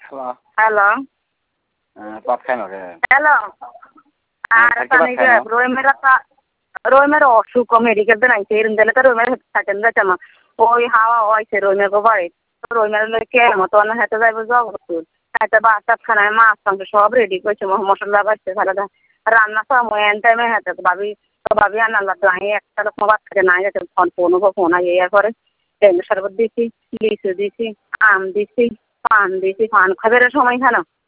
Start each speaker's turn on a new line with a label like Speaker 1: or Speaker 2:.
Speaker 1: Hello.
Speaker 2: Hello,
Speaker 1: ভাত খাই না রে।
Speaker 2: হ্যালো। আর
Speaker 1: খাইতে ভাত
Speaker 2: তানি
Speaker 1: খাই
Speaker 2: গে
Speaker 1: না।
Speaker 2: রহিমের অসুখ মেডিকেল দেনাইছে এরম তো রহিমের থাকেন যাইতাম ওই হাওয়া হয়েছে রহিমের বাড়ি রহিমের কে মতো না হেঁটে যাইব জগৎপুর হাতে বাচ্চা খানায় মাছ মাংস সব রেডি করছে মশলা বাড়ছে সারা রান্না সময় এন টাইমে হেঁটে ভাবি আনাল্লা তো আমি একটা রকম বাচ্চাকে নাই যেতে ফোন ইয়ে করে টেঙ্গু শরবত দিছি লিচু দিছি আম দিছি পান দিছি পান খাবের সময় কেন